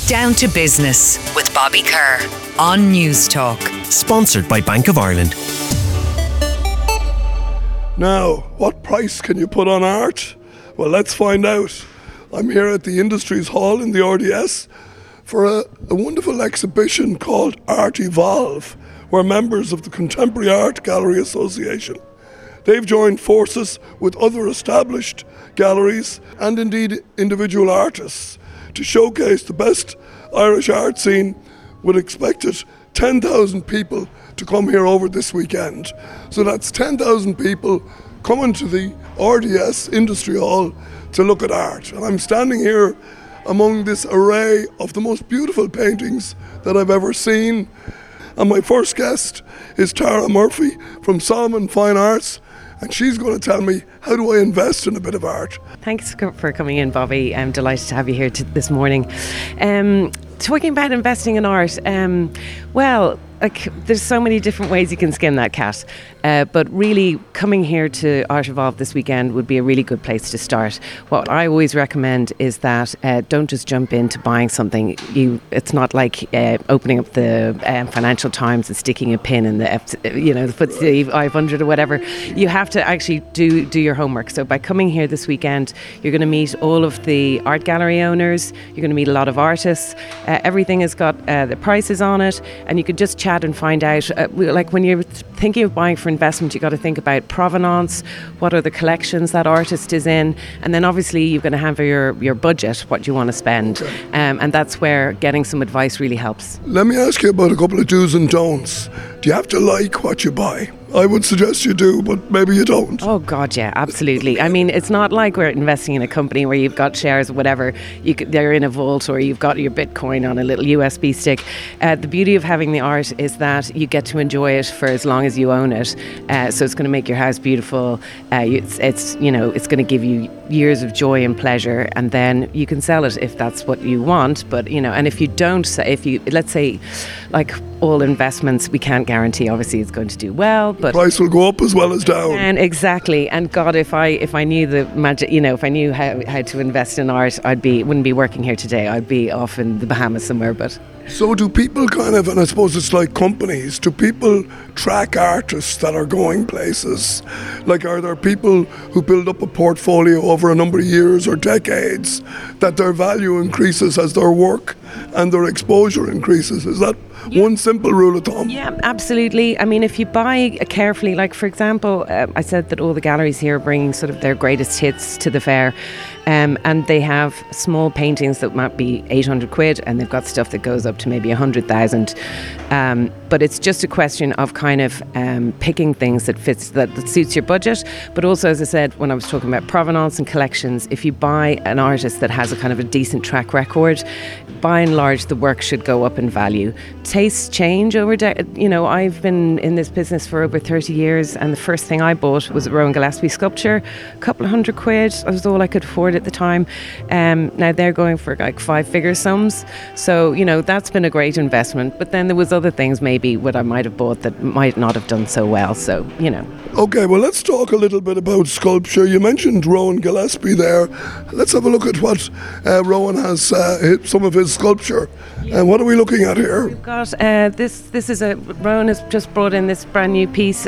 Down to Business with Bobby Kerr on News Talk. Sponsored by Bank of Ireland. Now, what price can you put on art? Well, let's find out. I'm here at the Industries Hall in the RDS for a wonderful exhibition called Art Evolve, where members of the Contemporary Art Gallery Association, they've joined forces with other established galleries and indeed individual artists to showcase the best Irish art scene, with expected 10,000 people to come here over this weekend. So that's 10,000 people coming to the RDS Industry Hall to look at art. And I'm standing here among this array of the most beautiful paintings that I've ever seen. And my first guest is Tara Murphy from Solomon Fine Arts, and she's going to tell me, how do I invest in a bit of art? Thanks for coming in, Bobby. I'm delighted to have you here this morning. Talking about investing in art, there's so many different ways you can skin that cat. But really, coming here to Art Evolve this weekend would be a really good place to start. What I always recommend is that don't just jump into buying something. It's not like opening up the Financial Times and sticking a pin in the FTSE 500 or whatever. You have to actually do your homework. So by coming here this weekend, you're going to meet all of the art gallery owners. You're going to meet a lot of artists. Everything has got the prices on it, and you could just chat and find out. Like when you're thinking of buying for investment, you got to think about provenance, what are the collections that artist is in, and then obviously you're going to have your budget, what you want to spend, and that's where getting some advice really helps. Let me ask you about a couple of do's and don'ts. Do you have to like what you buy? I would suggest you do, but maybe you don't. Oh God, yeah, absolutely. I mean, it's not like we're investing in a company where you've got shares or whatever, they're in a vault, or you've got your Bitcoin on a little USB stick. The beauty of having the art is that you get to enjoy it for as long as you own it. So it's going to make your house beautiful. It's going to give you years of joy and pleasure, and then you can sell it if that's what you want. But and if you don't, let's say, like all investments, we can't guarantee obviously it's going to do well, but price will go up as well as down. And exactly. And God, if I knew the magic, if I knew how to invest in art, wouldn't be working here today. I'd be off in the Bahamas somewhere. But so do people and I suppose it's like companies, do people track artists that are going places? Like, are there people who build up a portfolio over a number of years or decades that their value increases as their work and their exposure increases? Is that one simple rule of thumb? Yeah, absolutely. I mean, if you buy carefully, like for example, I said that all the galleries here are bringing sort of their greatest hits to the fair. And they have small paintings that might be 800 quid, and they've got stuff that goes up to maybe 100,000. But it's just a question of kind of picking things that suits your budget. But also, as I said, when I was talking about provenance and collections, if you buy an artist that has a kind of a decent track record, by and large, the work should go up in value. Tastes change over I've been in this business for over 30 years, and the first thing I bought was a Rowan Gillespie sculpture, a couple of $100. That was all I could afford at the time. Now they're going for like 5-figure sums. So, that's been a great investment. But then there was other things maybe what I might have bought that might not have done so well. So, Okay, well, let's talk a little bit about sculpture. You mentioned Rowan Gillespie there. Let's have a look at what Rowan has, some of his sculpture. And what are we looking at here? We've got this is Rowan has just brought in this brand new piece,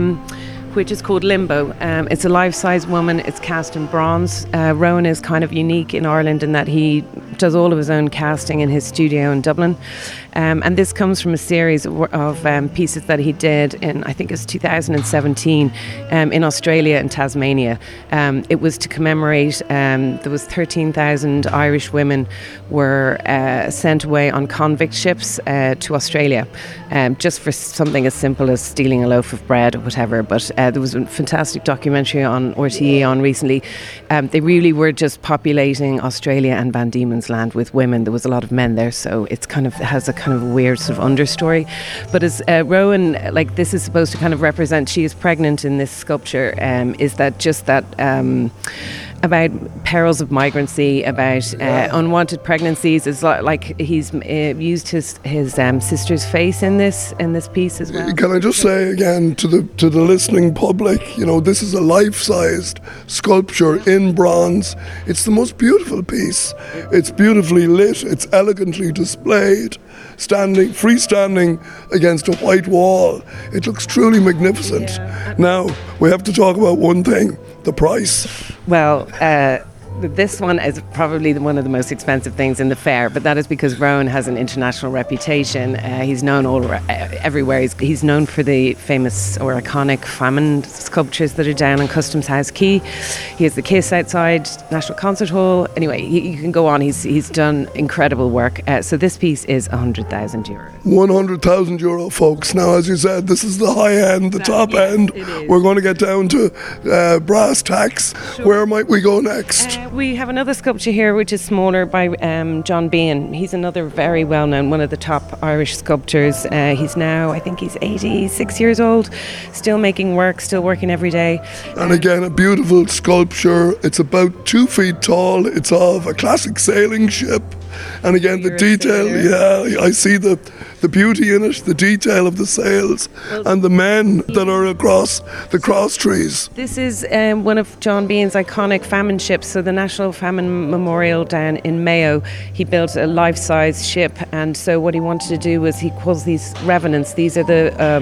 which is called Limbo. It's a life-size woman. It's cast in bronze. Rowan is kind of unique in Ireland in that he does all of his own casting in his studio in Dublin. And this comes from a series of pieces that he did in, I think it's 2017, in Australia and Tasmania. It was to commemorate, there was 13,000 Irish women were sent away on convict ships to Australia, just for something as simple as stealing a loaf of bread or whatever. But there was a fantastic documentary on RTE on recently. They really were just populating Australia and Van Diemen's Land with women. There was a lot of men there, so it's has a kind of weird sort of understory. But as Rowan, like this is supposed to kind of represent, she is pregnant in this sculpture, is that just that about perils of migrancy, about unwanted pregnancies. It's like he's used his sister's face in this piece as well. Can I just say again to the listening public, you know, this is a life-sized sculpture in bronze. It's the most beautiful piece. It's beautifully lit. It's elegantly displayed, freestanding against a white wall. It looks truly magnificent. Yeah. Now we have to talk about one thing: the price. Well, this one is probably one of the most expensive things in the fair, but that is because Rowan has an international reputation. He's known everywhere. He's known for the famous or iconic famine sculptures that are down on Customs House Quay. He has the Kiss outside National Concert Hall. Anyway, you can go on. He's done incredible work. So this piece is €100,000. €100,000, folks. Now, as you said, this is the high end, the top end. We're going to get down to brass tacks. Sure. Where might we go next? We have another sculpture here which is smaller by John Behan. He's another very well-known, one of the top Irish sculptors. He's now, I think he's 86 years old, still making work, still working every day. And again, a beautiful sculpture. It's about 2 feet tall. It's of a classic sailing ship. And again, the detail, I see the beauty in it, the detail of the sails and the men that are across the cross trees. This is one of John Behan's iconic famine ships, so the National Famine Memorial down in Mayo. He built a life-size ship, and so what he wanted to do was he calls these revenants. These are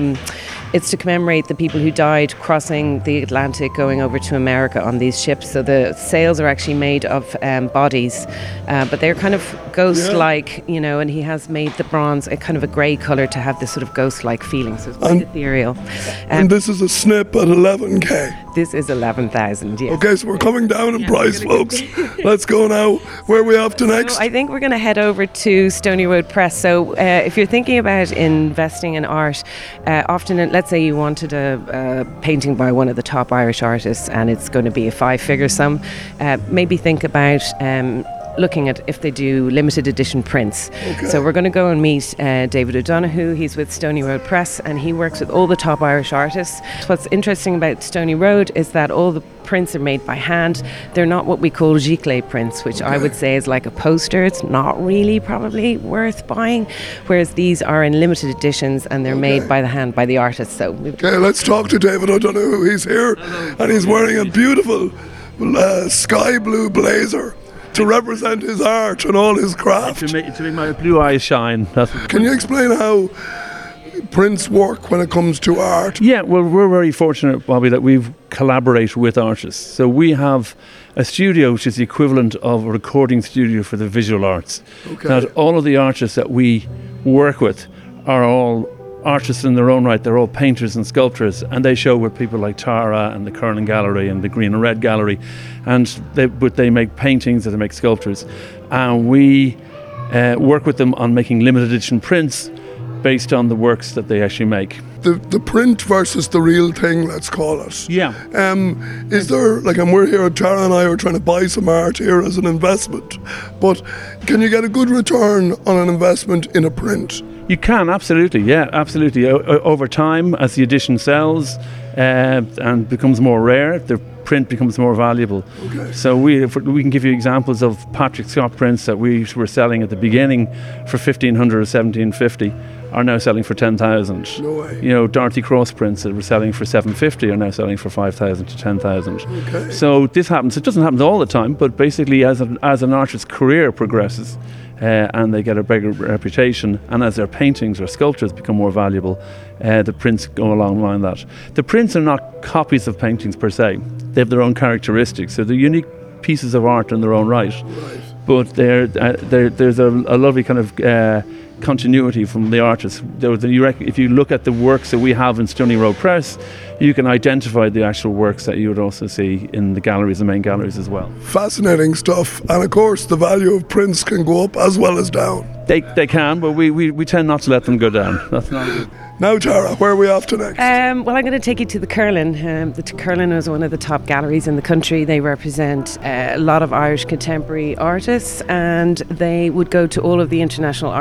it's to commemorate the people who died crossing the Atlantic going over to America on these ships. So the sails are actually made of bodies, but they're kind of ghost-like, you know, and he has made the bronze a kind of a grey colour to have this sort of ghost-like feeling, so it's quite ethereal. And this is a snip at 11k. This is 11,000, yes. Okay, so we're coming down in price, folks. Let's go now. Where are we off to next? So I think we're going to head over to Stony Road Press. So if you're thinking about investing in art, often, let's say you wanted a painting by one of the top Irish artists and it's going to be a 5-figure sum, maybe think about looking at if they do limited edition prints. Okay. So we're going to go and meet David O'Donoghue. He's with Stony Road Press and he works with all the top Irish artists. What's interesting about Stony Road is that all the prints are made by hand. They're not what we call giclée prints, which I would say is like a poster. It's not really probably worth buying, whereas these are in limited editions and they're made by the hand by the artist. So let's talk to David O'Donoghue. He's here. Hello. And he's wearing a beautiful sky blue blazer to represent his art and all his craft. To make my blue eyes shine. Can you explain how prints work when it comes to art? Yeah, well, we're very fortunate, Bobby, that we collaborate with artists. So we have a studio which is the equivalent of a recording studio for the visual arts. Okay. Now, all of the artists that we work with are all artists in their own right. They're all painters and sculptors, and they show with people like Tara and the Curling Gallery and the Green and Red Gallery, but they make paintings and they make sculptures, and we work with them on making limited edition prints based on the works that they actually make. The print versus the real thing, let's call it. Yeah. Is there, and we're here, Tara and I are trying to buy some art here as an investment, but can you get a good return on an investment in a print? You can, absolutely, yeah, absolutely. Over time, as the edition sells and becomes more rare, the print becomes more valuable. Okay. So we can give you examples of Patrick Scott prints that we were selling at the beginning for 1,500 or 1,750 are now selling for 10,000. No way. You know, Dorothy Cross prints that were selling for 750 are now selling for 5,000 to 10,000. Okay. So this happens. It doesn't happen all the time, but basically as an artist's career progresses, and they get a bigger reputation, and as their paintings or sculptures become more valuable, the prints go along with that. The prints are not copies of paintings per se. They have their own characteristics, so they're unique pieces of art in their own right. But there's a lovely kind of continuity from the artist. If you look at the works that we have in Stony Road Press, you can identify the actual works that you would also see in the galleries, the main galleries as well. Fascinating stuff. And of course the value of prints can go up as well as down. They can, but we tend not to let them go down. That's not good. Now, Tara, where are we off to next? Well, I'm going to take you to the Curlin. The Curlin is one of the top galleries in the country. They represent a lot of Irish contemporary artists, and they would go to all of the international art fairs around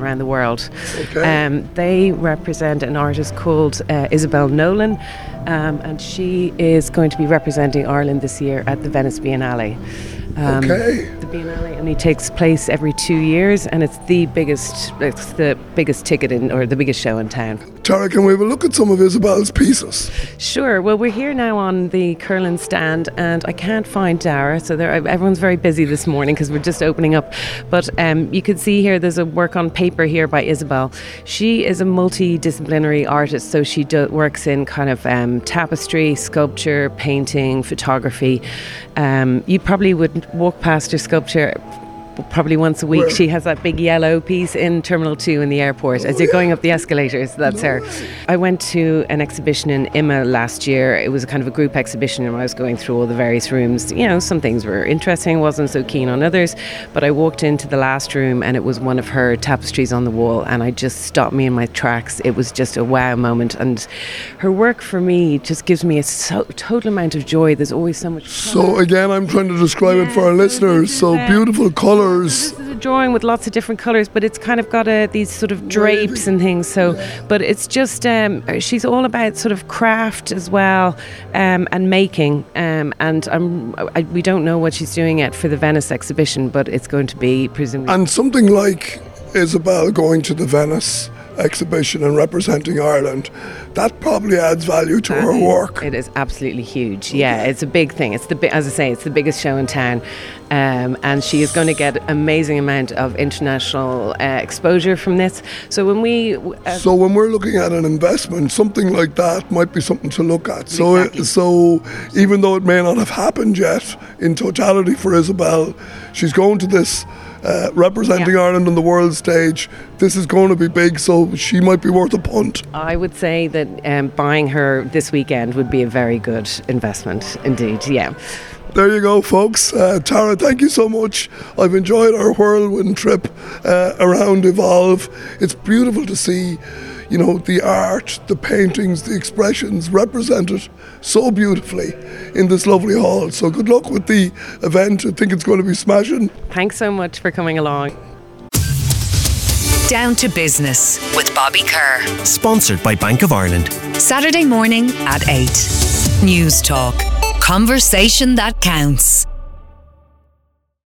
around the world. Okay. They represent an artist called Isabel Nolan, and she is going to be representing Ireland this year at the Venice Biennale. Okay. The Biennale only takes place every 2 years, and it's the biggest ticket or the biggest show in town. Tara, can we have a look at some of Isabel's pieces? Sure. Well, we're here now on the Curlin stand, and I can't find Dara, so everyone's very busy this morning because we're just opening up. But you can see here there's a work on paper here by Isabel. She is a multidisciplinary artist, so she works in kind of tapestry, sculpture, painting, photography. You probably would walk past her sculpture probably once a week. Where? She has that big yellow piece in Terminal 2 in the airport. As you're going up the escalators, that's her. I went to an exhibition in IMA last year. It was a kind of a group exhibition, and I was going through all the various rooms. You know, some things were interesting, wasn't so keen on others, but I walked into the last room and it was one of her tapestries on the wall, and I just stopped me in my tracks. It was just a wow moment, and her work for me just gives me a total amount of joy. There's always so much colour. So again, I'm trying to describe it for our listeners. So beautiful colours. This is a drawing with lots of different colours, but it's kind of got these sort of drapes and things. So, but it's just she's all about sort of craft as well, and making. And we don't know what she's doing yet for the Venice exhibition, but it's going to be presumably. And something like Isabel going to the Venice exhibition and representing Ireland, that probably adds value to her work. It is absolutely huge. Yeah, it's a big thing. It's as I say, it's the biggest show in town, and she is going to get an amazing amount of international exposure from this. So when we're looking at an investment, something like that might be something to look at. Exactly. So even though it may not have happened yet in totality for Isabel, she's going to this. Representing Ireland on the world stage, this is going to be big, so she might be worth a punt. I would say that buying her this weekend would be a very good investment indeed, yeah. There you go, folks. Tara, thank you so much. I've enjoyed our whirlwind trip around Evolve. It's beautiful to see, you know, the art, the paintings, the expressions represented so beautifully in this lovely hall. So good luck with the event. I think it's going to be smashing. Thanks so much for coming along. Down to Business with Bobby Kerr. Sponsored by Bank of Ireland. Saturday morning at 8. News Talk. Conversation that counts.